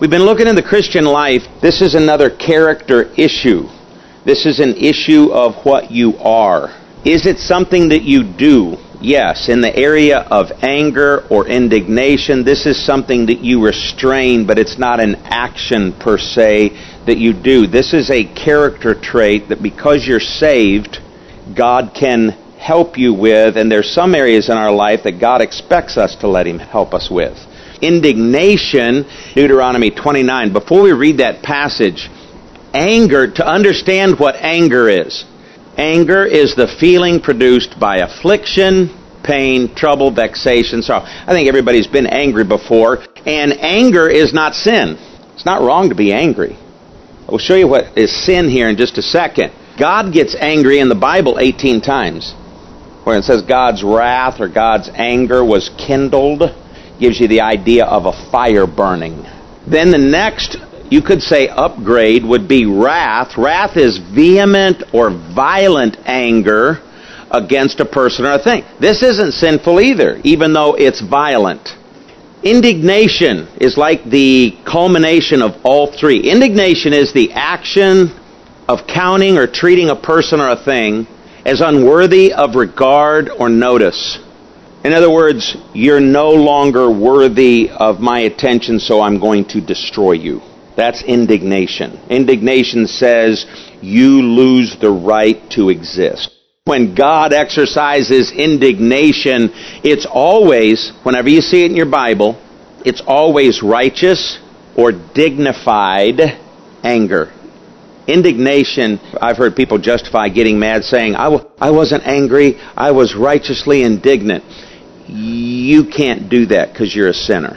We've been looking in the Christian life. This is another character issue. This is an issue of what you are. Is it something that you do? Yes. In the area of anger or indignation, this is something that you restrain, but it's not an action per se that you do. This is a character trait that because you're saved, God can help you with, and there's some areas in our life that God expects us to let Him help us with. Indignation, Deuteronomy 29. Before we read that passage, anger, to understand what anger is. Anger is the feeling produced by affliction, pain, trouble, vexation, sorrow. I think everybody's been angry before, and anger is not sin. It's not wrong to be angry. I'll show you what is sin here in just a second. God gets angry in the Bible 18 times. Where it says God's wrath or God's anger was kindled, gives you the idea of a fire burning. Then the next, you could say, upgrade would be wrath. Wrath is vehement or violent anger against a person or a thing. This isn't sinful either, even though it's violent. Indignation is like the culmination of all three. Indignation is the action of counting or treating a person or a thing as unworthy of regard or notice. In other words, you're no longer worthy of my attention, so I'm going to destroy you. That's indignation. Indignation says you lose the right to exist. When God exercises indignation, it's always, whenever you see it in your Bible, it's always righteous or dignified anger. Indignation, I've heard people justify getting mad saying, I wasn't angry, I was righteously indignant. You can't do that because you're a sinner.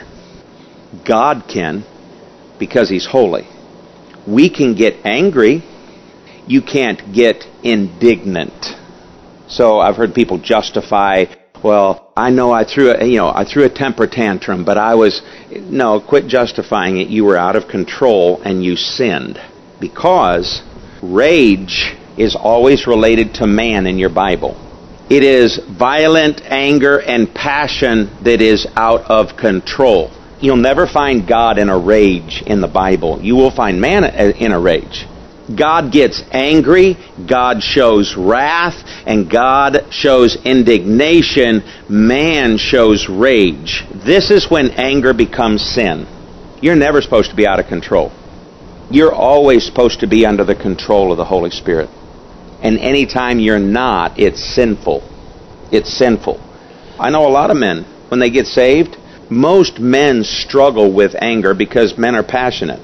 God can, because He's holy. We can get angry. You can't get indignant. So I've heard people justify, well, I know I threw a temper tantrum, but no, quit justifying it. You were out of control and you sinned. Because rage is always related to man in your Bible. It is violent anger and passion that is out of control. You'll never find God in a rage in the Bible. You will find man in a rage. God gets angry, God shows wrath, and God shows indignation. Man shows rage. This is when anger becomes sin. You're never supposed to be out of control. You're always supposed to be under the control of the Holy Spirit. And anytime you're not, it's sinful. It's sinful. I know a lot of men, when they get saved, most men struggle with anger because men are passionate.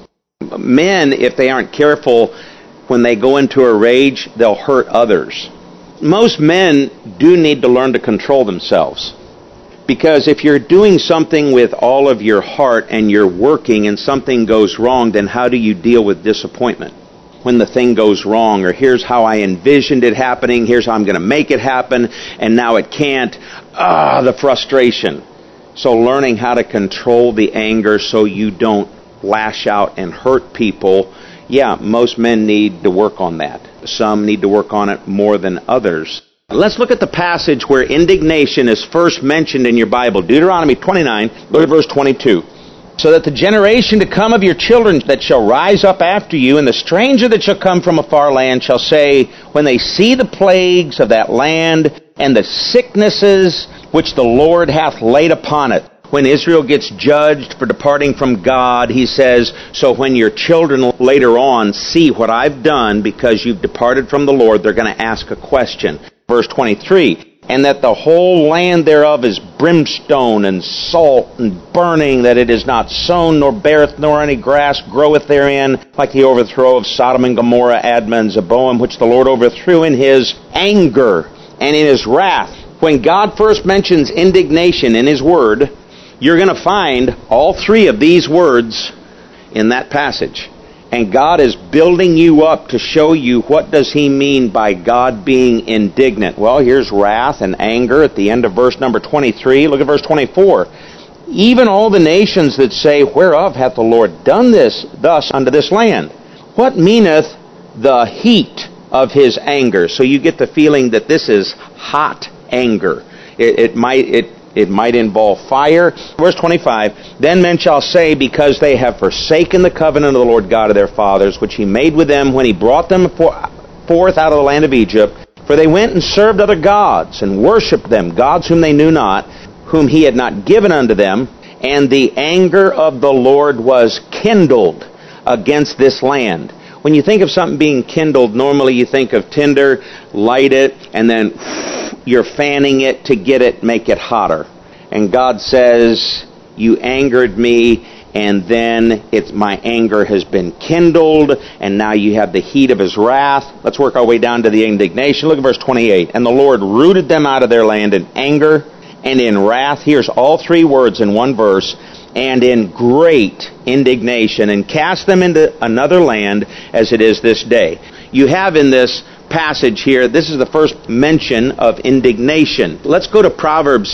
Men, if they aren't careful, when they go into a rage, they'll hurt others. Most men do need to learn to control themselves. Because if you're doing something with all of your heart and you're working and something goes wrong, then how do you deal with disappointment? When the thing goes wrong, or here's how I envisioned it happening, here's how I'm going to make it happen, and now it can't. The frustration. So learning how to control the anger so you don't lash out and hurt people, most men need to work on that. Some need to work on it more than others. Let's look at the passage where indignation is first mentioned in your Bible. Deuteronomy 29, look at verse 22. So that the generation to come of your children that shall rise up after you, and the stranger that shall come from a far land shall say, when they see the plagues of that land, and the sicknesses which the Lord hath laid upon it. When Israel gets judged for departing from God, He says, so when your children later on see what I've done because you've departed from the Lord, they're going to ask a question. Verse 23, and that the whole land thereof is brimstone and salt and burning, that it is not sown nor beareth nor any grass groweth therein, like the overthrow of Sodom and Gomorrah, Admah and Zeboim, which the Lord overthrew in His anger and in His wrath. When God first mentions indignation in His Word, you're going to find all three of these words in that passage. And God is building you up to show you what does He mean by God being indignant. Well, here's wrath and anger at the end of verse number 23. Look at verse 24. Even all the nations that say, whereof hath the Lord done this thus unto this land? What meaneth the heat of His anger? So you get the feeling that this is hot anger. It It might involve fire. Verse 25, then men shall say, because they have forsaken the covenant of the Lord God of their fathers, which he made with them when he brought them forth out of the land of Egypt, for they went and served other gods, and worshipped them, gods whom they knew not, whom he had not given unto them, and the anger of the Lord was kindled against this land. When you think of something being kindled, normally you think of tinder, light it, and then you're fanning it to get it, make it hotter. And God says, you angered me, and then my anger has been kindled, and now you have the heat of his wrath. Let's work our way down to the indignation. Look at verse 28. And the Lord rooted them out of their land in anger and in wrath. Here's all three words in one verse. And in great indignation, and cast them into another land as it is this day. You have in this passage here, this is the first mention of indignation. Let's go to Proverbs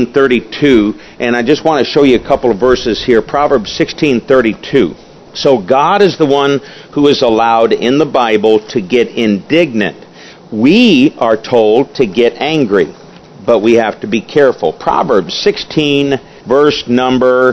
16:32, and I just want to show you a couple of verses here. Proverbs 16:32. So God is the one who is allowed in the Bible to get indignant. We are told to get angry, but we have to be careful. Proverbs 16, verse number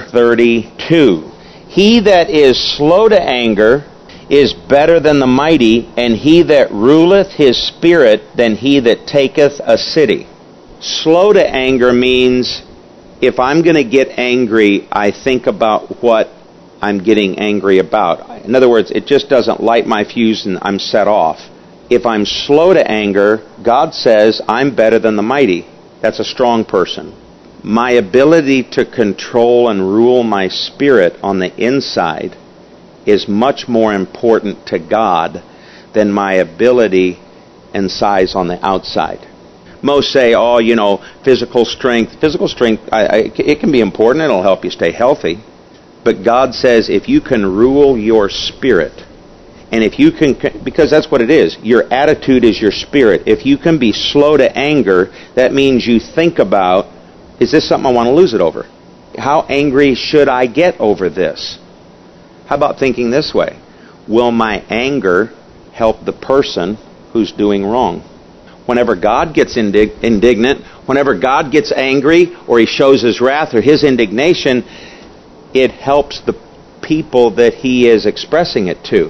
32. He that is slow to anger is better than the mighty, and he that ruleth his spirit than he that taketh a city. Slow to anger means if I'm going to get angry, I think about what I'm getting angry about. In other words, it just doesn't light my fuse and I'm set off. If I'm slow to anger, God says I'm better than the mighty. That's a strong person. My ability to control and rule my spirit on the inside is much more important to God than my ability and size on the outside. Most say, physical strength. Physical strength, it can be important. It'll help you stay healthy. But God says if you can rule your spirit, and if you can, because that's what it is. Your attitude is your spirit. If you can be slow to anger, that means you think about, is this something I want to lose it over? How angry should I get over this? How about thinking this way? Will my anger help the person who's doing wrong? Whenever God gets indignant, whenever God gets angry, or he shows his wrath or his indignation, it helps the people that he is expressing it to.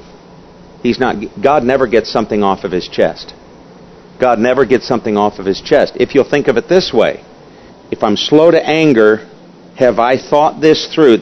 God never gets something off of his chest. God never gets something off of his chest. If you'll think of it this way, if I'm slow to anger, have I thought this through?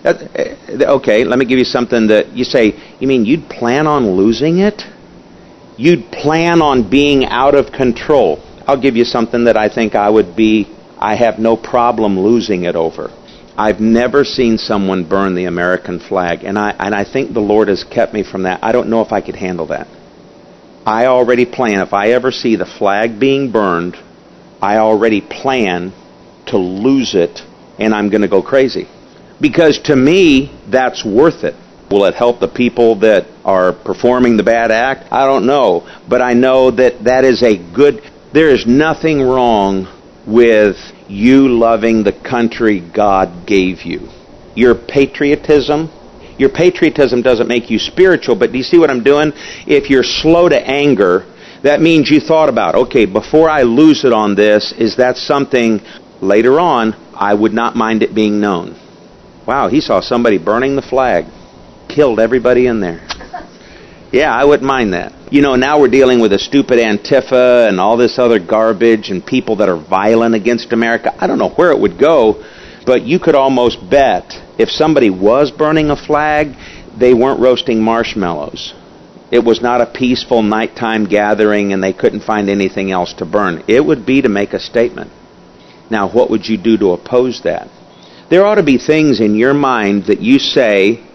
Okay, let me give you something that you say, you mean you'd plan on losing it? You'd plan on being out of control. I'll give you something that I think I have no problem losing it over. I've never seen someone burn the American flag, and I think the Lord has kept me from that. I don't know if I could handle that. I already plan, if I ever see the flag being burned, I already plan to lose it, and I'm going to go crazy. Because to me, that's worth it. Will it help the people that are performing the bad act? I don't know. But I know that is there is nothing wrong with you loving the country God gave you. Your patriotism doesn't make you spiritual, but do you see what I'm doing? If you're slow to anger, that means you thought about, okay, before I lose it on this, is that something later on I would not mind it being known? Wow, he saw somebody burning the flag. Killed everybody in there. Yeah, I wouldn't mind that. Now we're dealing with a stupid Antifa and all this other garbage and people that are violent against America. I don't know where it would go, but you could almost bet if somebody was burning a flag, they weren't roasting marshmallows. It was not a peaceful nighttime gathering and they couldn't find anything else to burn. It would be to make a statement. Now, what would you do to oppose that? There ought to be things in your mind that you say,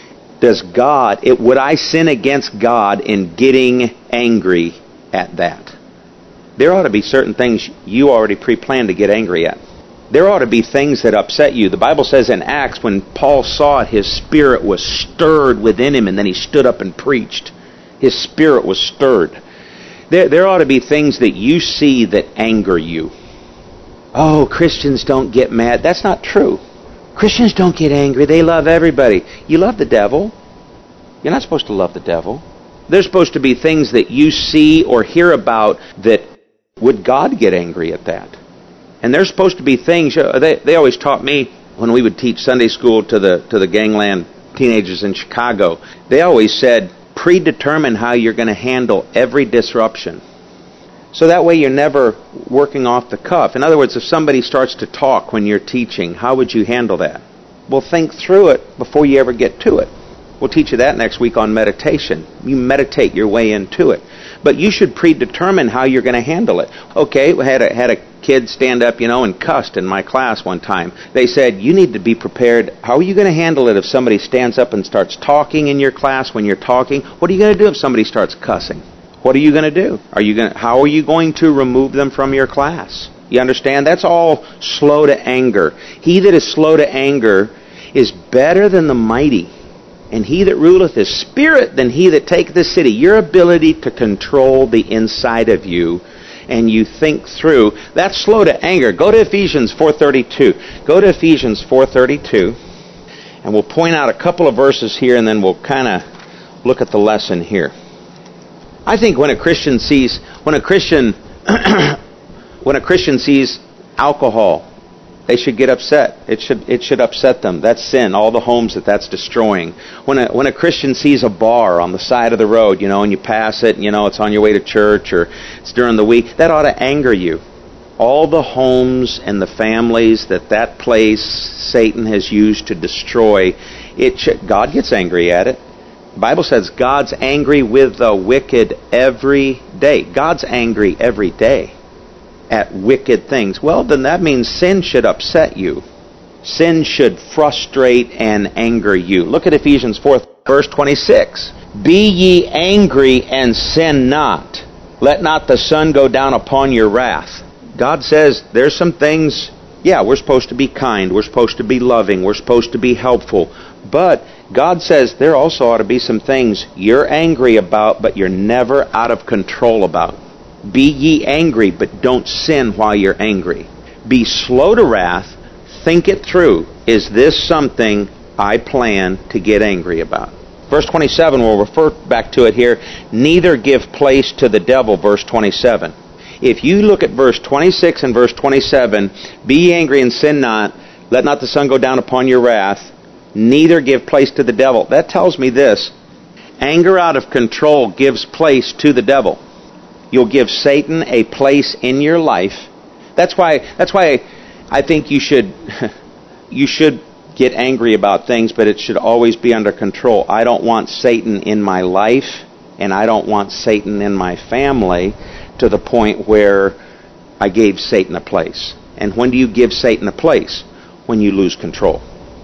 would I sin against God in getting angry at that? There ought to be certain things you already pre-planned to get angry at. There ought to be things that upset you. The Bible says in Acts, when Paul saw it, his spirit was stirred within him, and then he stood up and preached. His spirit was stirred. There ought to be things that you see that anger you. Oh, Christians don't get mad. That's not true. Christians don't get angry. They love everybody. You love the devil. You're not supposed to love the devil. There's supposed to be things that you see or hear about that would God get angry at that? And there's supposed to be things, they always taught me when we would teach Sunday school to the gangland teenagers in Chicago, they always said, predetermine how you're going to handle every disruption. So that way you're never working off the cuff. In other words, if somebody starts to talk when you're teaching, how would you handle that? Well, think through it before you ever get to it. We'll teach you that next week on meditation. You meditate your way into it. But you should predetermine how you're going to handle it. Okay, we had a kid stand up, and cussed in my class one time. They said, you need to be prepared. How are you going to handle it if somebody stands up and starts talking in your class when you're talking? What are you going to do if somebody starts cussing? What are you going to do? How are you going to remove them from your class? You understand? That's all slow to anger. He that is slow to anger is better than the mighty, and he that ruleth is spirit than he that taketh the city. Your ability to control the inside of you, and you think through, that's slow to anger. Go to Ephesians 4:32. Go to Ephesians 4:32, and we'll point out a couple of verses here, and then we'll kind of look at the lesson here. I think when a Christian sees alcohol, they should get upset. It should upset them. That's sin. All the homes that's destroying. When a Christian sees a bar on the side of the road, and you pass it, and it's on your way to church or it's during the week, that ought to anger you. All the homes and the families that place Satan has used to destroy, God gets angry at it. The Bible says God's angry with the wicked every day. God's angry every day at wicked things. Well, then that means sin should upset you. Sin should frustrate and anger you. Look at Ephesians 4, verse 26. Be ye angry and sin not. Let not the sun go down upon your wrath. God says there's some things, we're supposed to be kind, we're supposed to be loving, we're supposed to be helpful. But God says there also ought to be some things you're angry about, but you're never out of control about. Be ye angry, but don't sin while you're angry. Be slow to wrath. Think it through. Is this something I plan to get angry about? Verse 27, we'll refer back to it here. Neither give place to the devil, verse 27. If you look at verse 26 and verse 27, be ye angry and sin not, let not the sun go down upon your wrath, neither give place to the devil. That tells me this. Anger out of control gives place to the devil. You'll give Satan a place in your life. That's why I think you should get angry about things, but it should always be under control. I don't want Satan in my life, and I don't want Satan in my family to the point where I gave Satan a place. And when do you give Satan a place? When you lose control.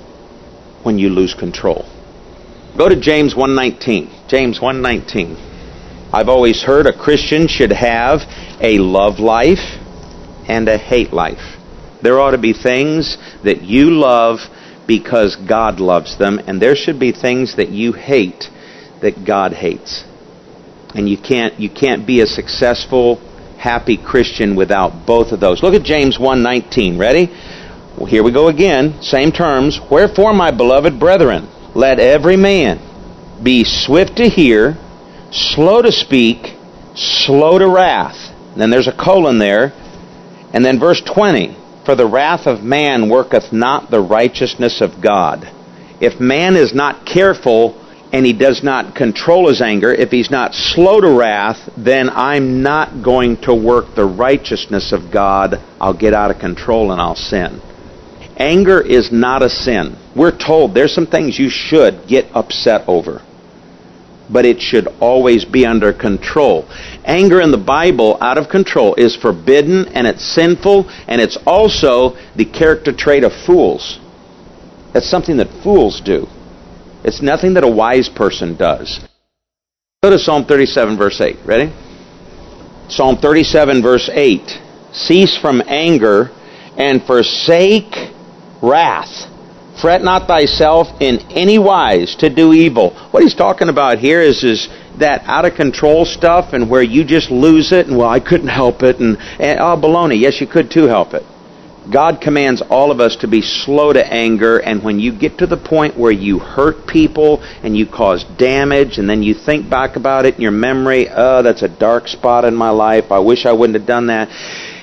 When you lose control. Go to James 1:19. James 1:19. I've always heard a Christian should have a love life and a hate life. There ought to be things that you love because God loves them, and there should be things that you hate that God hates. And you can't be a successful, happy Christian without both of those. Look at James 1:19. Ready? Well, here we go again. Same terms. Wherefore, my beloved brethren, let every man be swift to hear, slow to speak, slow to wrath. Then there's a colon there. And then verse 20. For the wrath of man worketh not the righteousness of God. If man is not careful and he does not control his anger, if he's not slow to wrath, then I'm not going to work the righteousness of God. I'll get out of control and I'll sin. Anger is not a sin. We're told there's some things you should get upset over, but it should always be under control. Anger in the Bible, out of control, is forbidden, and it's sinful, and it's also the character trait of fools. That's something that fools do. It's nothing that a wise person does. Go to Psalm 37, verse 8. Ready? Psalm 37, verse 8. Cease from anger and forsake wrath. Fret not thyself in any wise to do evil. What he's talking about here is that out of control stuff, and where you just lose it, and I couldn't help it, and baloney. Yes, you could too help it. God commands all of us to be slow to anger, and when you get to the point where you hurt people and you cause damage, and then you think back about it in your memory, that's a dark spot in my life, I wish I wouldn't have done that.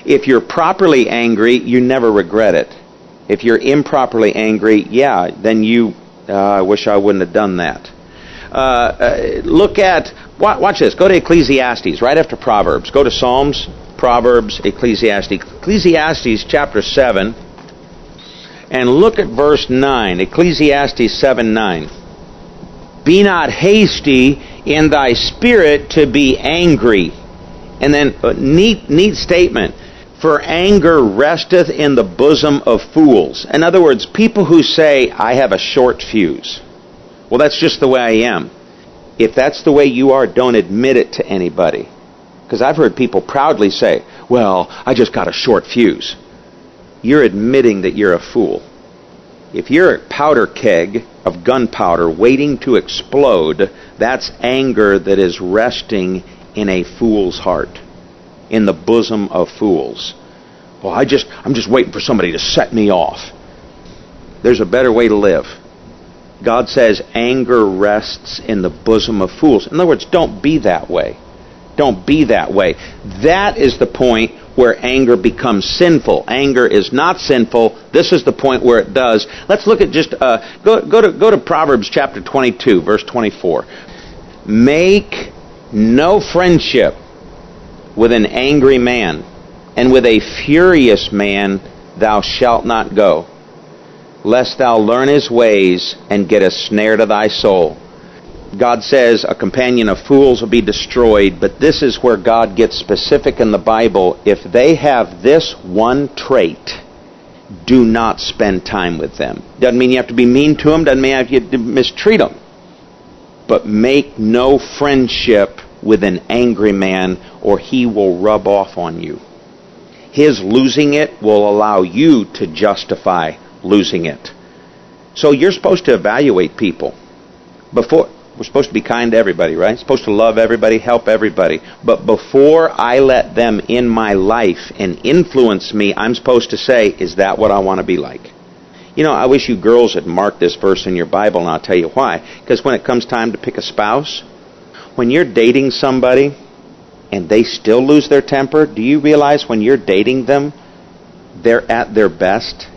If you're properly angry, you never regret it. If you're improperly angry, then I wish I wouldn't have done that. Look at, watch this. Go to Ecclesiastes, right after Proverbs. Go to Psalms, Proverbs, Ecclesiastes. Ecclesiastes chapter 7, and look at verse 9. Ecclesiastes 7:9. Be not hasty in thy spirit to be angry. And then, neat statement. For anger resteth in the bosom of fools. In other words, people who say, I have a short fuse. Well, that's just the way I am. If that's the way you are, don't admit it to anybody. Because I've heard people proudly say, well, I just got a short fuse. You're admitting that you're a fool. If you're a powder keg of gunpowder waiting to explode, that's anger that is resting in a fool's heart, in the bosom of fools. Well, I'm just waiting for somebody to set me off. There's a better way to live. God says anger rests in the bosom of fools. In other words, don't be that way. Don't be that way. That is the point where anger becomes sinful. Anger is not sinful. This is the point where it does. Let's look at just go to Proverbs chapter 22, verse 24. Make no friendship with an angry man, and with a furious man thou shalt not go, lest thou learn his ways and get a snare to thy soul. God says a companion of fools will be destroyed, but this is where God gets specific in the Bible. If they have this one trait, do not spend time with them. Doesn't mean you have to be mean to them, doesn't mean you have to mistreat them. But make no friendship with an angry man, or he will rub off on you. His losing it will allow you to justify losing it. So you're supposed to evaluate people. We're supposed to be kind to everybody, right? Supposed to love everybody, help everybody. But before I let them in my life and influence me, I'm supposed to say, is that what I want to be like? You know, I wish you girls had marked this verse in your Bible, and I'll tell you why. Because when it comes time to pick a spouse, when you're dating somebody and they still lose their temper, do you realize when you're dating them, they're at their best?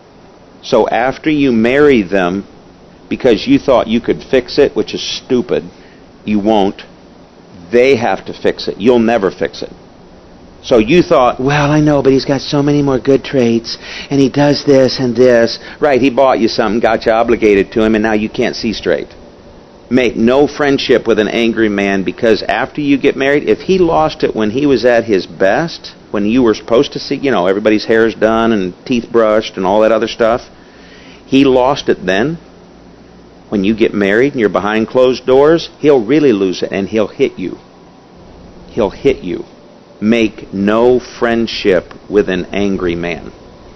So after you marry them, because you thought you could fix it, which is stupid, you won't. They have to fix it. You'll never fix it. So you thought, well, I know, but he's got so many more good traits, and he does this and this. Right, he bought you something, got you obligated to him, and now you can't see straight. Make no friendship with an angry man, because after you get married, if he lost it when he was at his best, when you were supposed to see, everybody's hair's done and teeth brushed and all that other stuff, he lost it then. When you get married and you're behind closed doors, he'll really lose it, and he'll hit you. He'll hit you. Make no friendship with an angry man.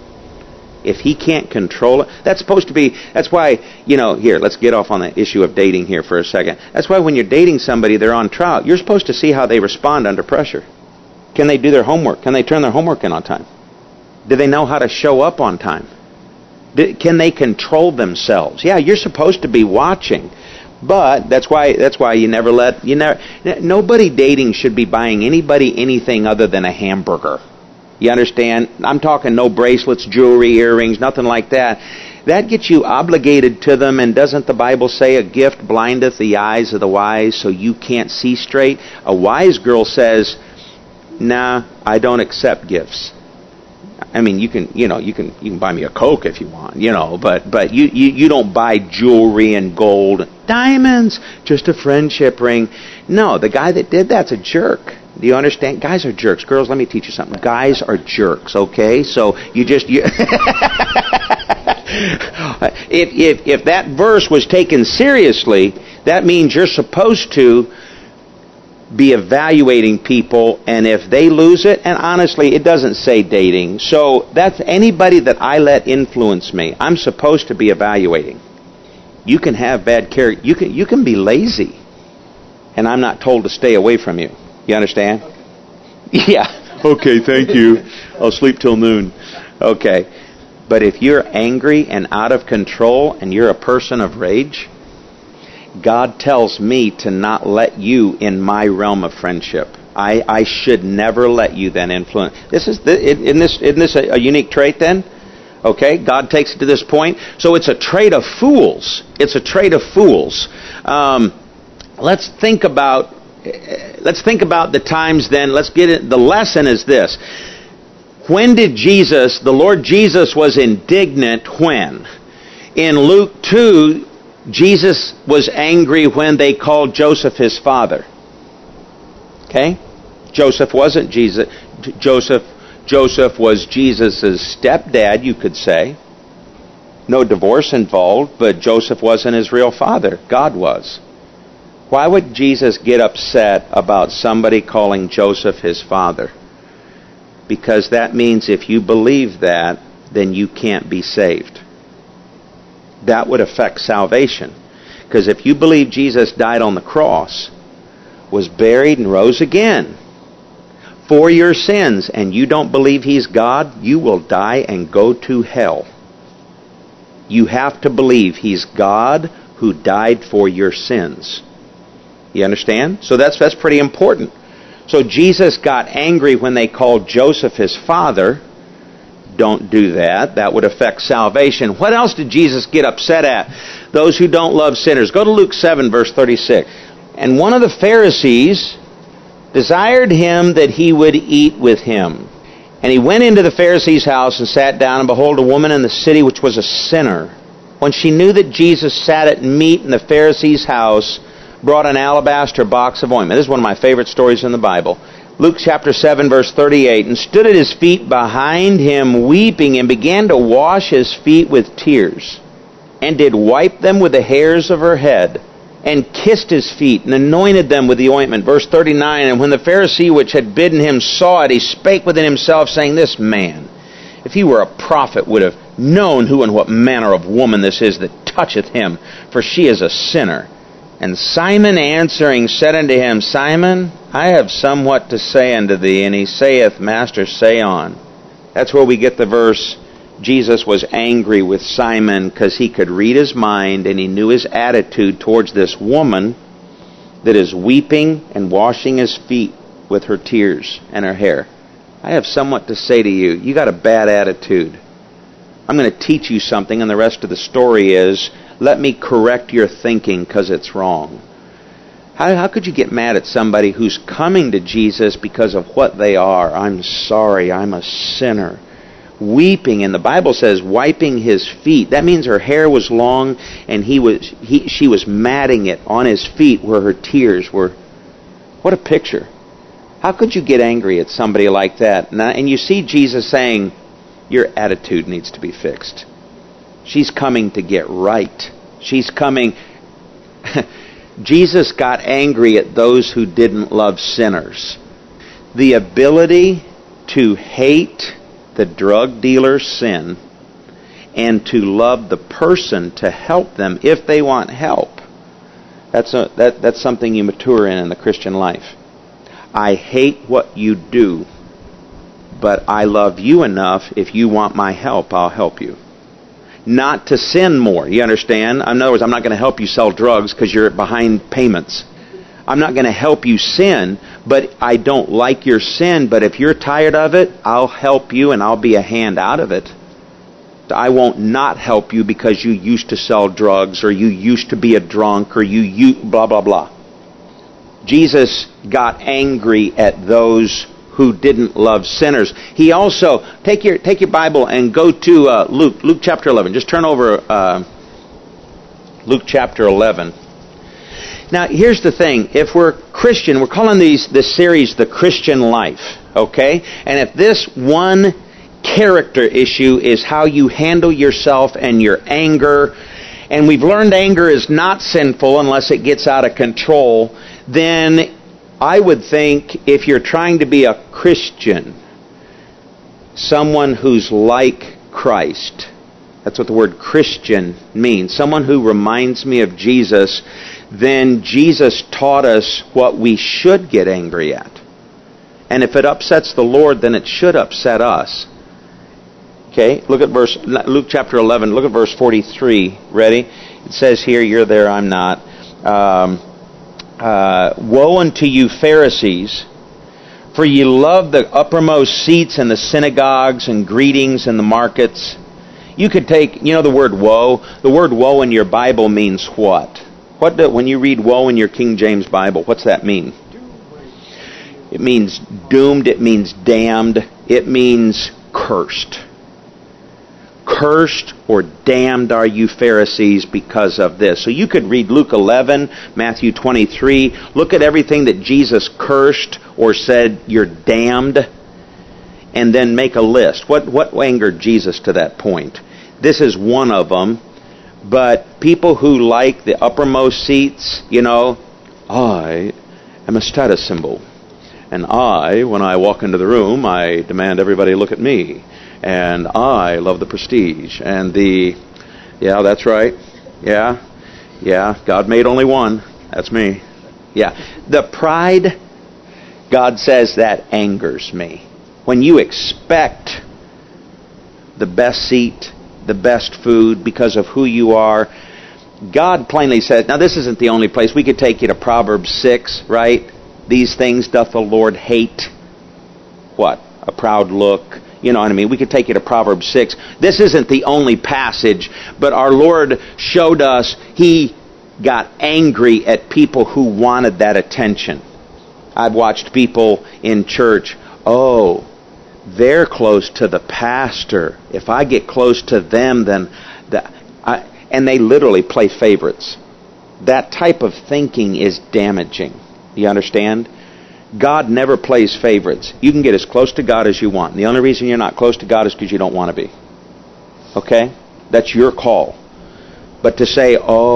If he can't control it, that's why, here, let's get off on the issue of dating here for a second. That's why when you're dating somebody, they're on trial. You're supposed to see how they respond under pressure. Can they do their homework? Can they turn their homework in on time? Do they know how to show up on time? Can they control themselves? Yeah, you're supposed to be watching, but that's why nobody dating should be buying anybody anything other than a hamburger. You understand? I'm talking no bracelets, jewelry, earrings, nothing like that. That gets you obligated to them, and doesn't the Bible say a gift blindeth the eyes of the wise so you can't see straight? A wise girl says, nah, I don't accept gifts. I mean, you can buy me a Coke if you want, but you don't buy jewelry and gold, diamonds, just a friendship ring. No, the guy that did that's a jerk. Do you understand? Guys are jerks. Girls, let me teach you something. Guys are jerks, okay? So if that verse was taken seriously, that means you're supposed to be evaluating people, and if they lose it, and honestly, it doesn't say dating, so that's anybody that I let influence me, I'm supposed to be evaluating. You can have bad character, you can be lazy, and I'm not told to stay away from you. You understand? Okay. Yeah. Okay, thank you. I'll sleep till noon. Okay. But if you're angry and out of control, and you're a person of rage, God tells me to not let you in my realm of friendship. I should never let you then influence. Isn't this a unique trait then? Okay, God takes it to this point. So it's a trait of fools. It's a trait of fools. Let's think about the times then. Let's get it. The lesson is this. When did the Lord Jesus was indignant when? In Luke 2, Jesus was angry when they called Joseph his father. Okay? Joseph wasn't Jesus. Joseph was Jesus' stepdad, you could say. No divorce involved, but Joseph wasn't his real father. God was. Why would Jesus get upset about somebody calling Joseph his father? Because that means if you believe that, then you can't be saved. That would affect salvation. Because if you believe Jesus died on the cross, was buried and rose again for your sins, and you don't believe He's God, you will die and go to hell. You have to believe He's God who died for your sins. You understand? So that's pretty important. So Jesus got angry when they called Joseph his father. Don't do that. That would affect salvation. What else did Jesus get upset at? Those who don't love sinners. Go to Luke 7, verse 36. And one of the Pharisees desired him that he would eat with him. And he went into the Pharisee's house and sat down, and behold, a woman in the city which was a sinner, when she knew that Jesus sat at meat in the Pharisee's house, brought an alabaster box of ointment. This is one of my favorite stories in the Bible. Luke chapter 7, verse 38. And stood at his feet behind him, weeping, and began to wash his feet with tears, and did wipe them with the hairs of her head, and kissed his feet, and anointed them with the ointment. Verse 39. And when the Pharisee which had bidden him saw it, he spake within himself, saying, This man, if he were a prophet, would have known who and what manner of woman this is that toucheth him, for she is a sinner. And Simon answering said unto him, Simon, I have somewhat to say unto thee. And he saith, Master, say on. That's where we get the verse, Jesus was angry with Simon because he could read his mind and he knew his attitude towards this woman that is weeping and washing his feet with her tears and her hair. I have somewhat to say to you. You got a bad attitude. I'm going to teach you something, and the rest of the story is, let me correct your thinking because it's wrong. How could you get mad at somebody who's coming to Jesus because of what they are? I'm sorry, I'm a sinner. Weeping, and the Bible says wiping his feet. That means her hair was long and she was matting it on his feet where her tears were. What a picture. How could you get angry at somebody like that? And you see Jesus saying, your attitude needs to be fixed. She's coming to get right. She's coming. Jesus got angry at those who didn't love sinners. The ability to hate the drug dealer's sin and to love the person to help them if they want help. That's something you mature in the Christian life. I hate what you do, but I love you enough. If you want my help, I'll help you. Not to sin more. You understand? In other words, I'm not going to help you sell drugs because you're behind payments. I'm not going to help you sin, but I don't like your sin. But if you're tired of it, I'll help you and I'll be a hand out of it. I won't not help you because you used to sell drugs or you used to be a drunk or you blah, blah, blah. Jesus got angry at those who didn't love sinners. He also, take your Bible and go to Luke chapter 11. Just turn over Luke chapter 11. Now, here's the thing. If we're Christian, we're calling this series The Christian Life, okay? And if this one character issue is how you handle yourself and your anger, and we've learned anger is not sinful unless it gets out of control, then I would think if you're trying to be a Christian, someone who's like Christ, that's what the word Christian means, someone who reminds me of Jesus, then Jesus taught us what we should get angry at. And if it upsets the Lord, then it should upset us. Okay, look at Luke chapter 11, look at verse 43. Ready? It says here, you're there, I'm not. Woe unto you Pharisees, For ye love the uppermost seats in the synagogues and greetings in the markets. You could take, the word woe. The word woe in your Bible means what? When you read woe in your King James Bible, what's that mean? It means doomed. It means damned. It means cursed. Cursed or damned are you Pharisees because of this. So you could read Luke 11, Matthew 23. Look at everything that Jesus cursed or said, you're damned. And then make a list. What angered Jesus to that point? This is one of them. But people who like the uppermost seats, I am a status symbol. And when I walk into the room, I demand everybody look at me. And I love the prestige. And yeah, that's right. Yeah, God made only one. That's me. Yeah. The pride, God says, that angers me. When you expect the best seat, the best food because of who you are, God plainly says, now this isn't the only place. We could take you to Proverbs 6, right? These things doth the Lord hate. What? A proud look. You know what I mean? We could take you to Proverbs 6. This isn't the only passage, but our Lord showed us He got angry at people who wanted that attention. I've watched people in church, they're close to the pastor. If I get close to them, then... and they literally play favorites. That type of thinking is damaging. Do you understand? God never plays favorites. You can get as close to God as you want. And the only reason you're not close to God is because you don't want to be. Okay? That's your call. But to say,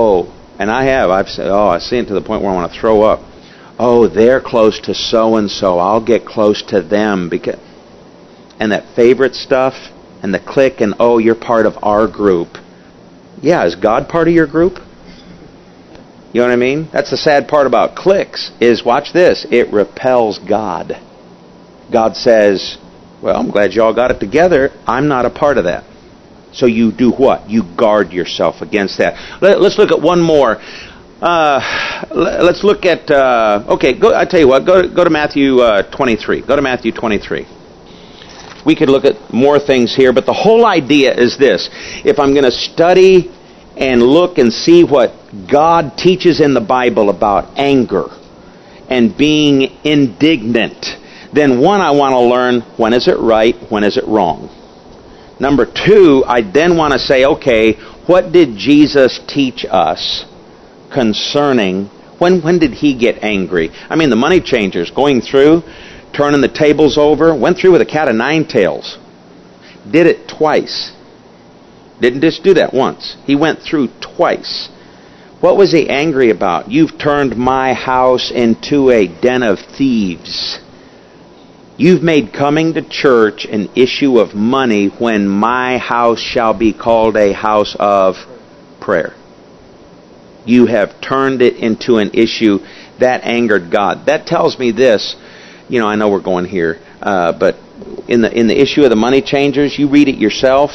I've said, I see it to the point where I want to throw up. They're close to so-and-so. I'll get close to them. And that favorite stuff, and the clique, and you're part of our group. Yeah, is God part of your group? You know what I mean? That's the sad part about cliques, is, watch this, it repels God. God says, well, I'm glad you all got it together. I'm not a part of that. So you do what? You guard yourself against that. Let's look at one more. Let's look at, I tell you what, go to Matthew 23. Go to Matthew 23. We could look at more things here, but the whole idea is this. If I'm going to study and look and see what God teaches in the Bible about anger and being indignant, then one, I want to learn, when is it right, when is it wrong? Number two, I then want to say, what did Jesus teach us concerning, when did He get angry? I mean, the money changers going through, turning the tables over, went through with a cat of nine tails. Did it twice. Didn't just do that once. He went through twice. What was He angry about? You've turned my house into a den of thieves. You've made coming to church an issue of money when my house shall be called a house of prayer. You have turned it into an issue that angered God. That tells me this. I know we're going here, but in the issue of the money changers, you read it yourself.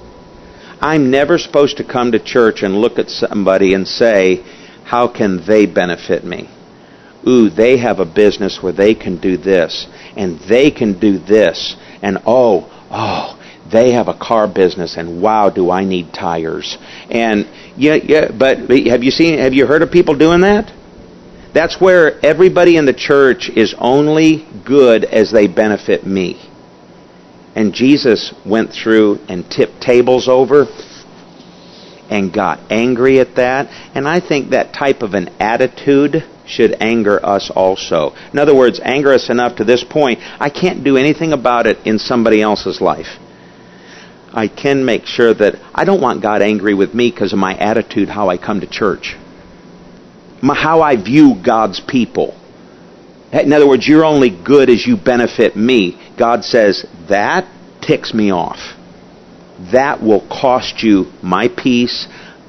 I'm never supposed to come to church and look at somebody and say, how can they benefit me? They have a business where they can do this, and they can do this, and they have a car business, and wow, do I need tires. And but have you heard of people doing that? That's where everybody in the church is only good as they benefit me. And Jesus went through and tipped tables over and got angry at that. And I think that type of an attitude should anger us also. In other words, anger us enough to this point, I can't do anything about it in somebody else's life. I can make sure that I don't want God angry with me because of my attitude, how I come to church. How I view God's people. In other words, you're only good as you benefit me. God says, that ticks me off. That will cost you my peace,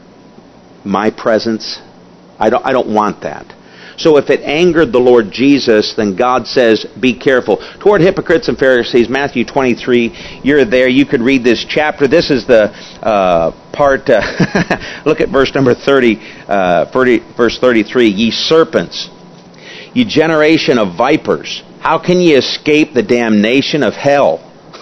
my presence. I don't want that. So if it angered the Lord Jesus, then God says, be careful. Toward hypocrites and Pharisees, Matthew 23, you're there. You could read this chapter. This is the part, look at verse number 30, verse 33. Ye serpents, ye generation of vipers, How can you escape the damnation of hell?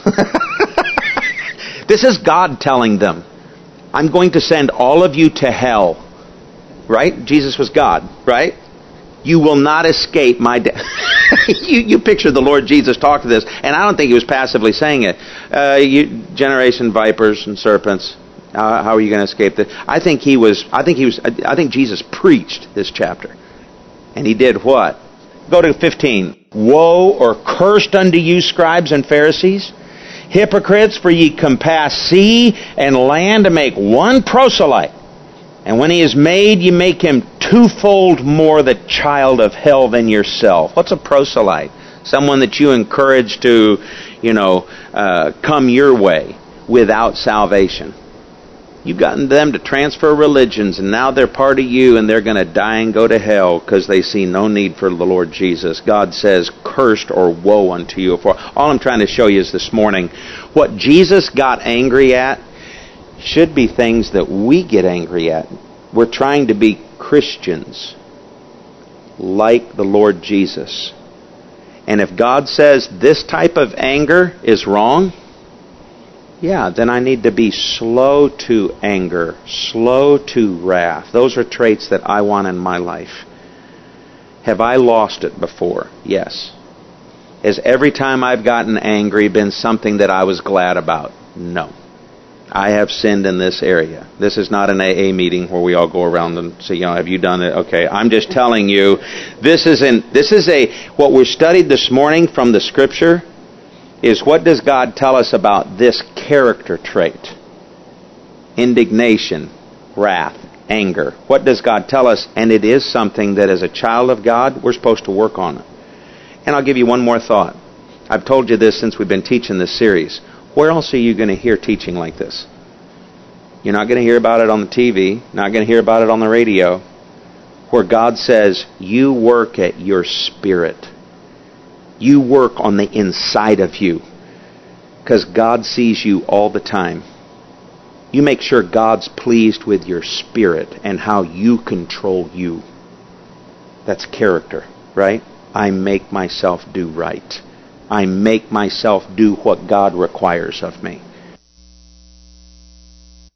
This is God telling them, I'm going to send all of you to hell. Right? Jesus was God, right? You will not escape my death. You picture the Lord Jesus talk to this, and I don't think he was passively saying it. You generation vipers and serpents, how are you going to escape this? I think Jesus preached this chapter. And he did what? Go to 15. Woe or cursed unto you, scribes and Pharisees, hypocrites, for ye compass sea and land to make one proselyte. And when he is made, you make him twofold more the child of hell than yourself. What's a proselyte? Someone that you encourage to, come your way without salvation. You've gotten them to transfer religions, and now they're part of you, and they're going to die and go to hell because they see no need for the Lord Jesus. God says, cursed or woe unto you. For all I'm trying to show you is this morning, what Jesus got angry at should be things that we get angry at. We're trying to be Christians like the Lord Jesus. And if God says this type of anger is wrong, then I need to be slow to anger, slow to wrath. Those are traits that I want in my life. Have I lost it before? Yes. Has every time I've gotten angry been something that I was glad about? No. I have sinned in this area. This is not an AA meeting where we all go around and say, have you done it? Okay, I'm just telling you, what we studied this morning from the Scripture is what does God tell us about this character trait? Indignation, wrath, anger. What does God tell us? And it is something that as a child of God, we're supposed to work on it. And I'll give you one more thought. I've told you this since we've been teaching this series. Where else are you going to hear teaching like this? You're not going to hear about it on the TV, not going to hear about it on the radio, where God says, you work at your spirit. You work on the inside of you, because God sees you all the time. You make sure God's pleased with your spirit and how you control you. That's character, right? I make myself do right. I make myself do what God requires of me.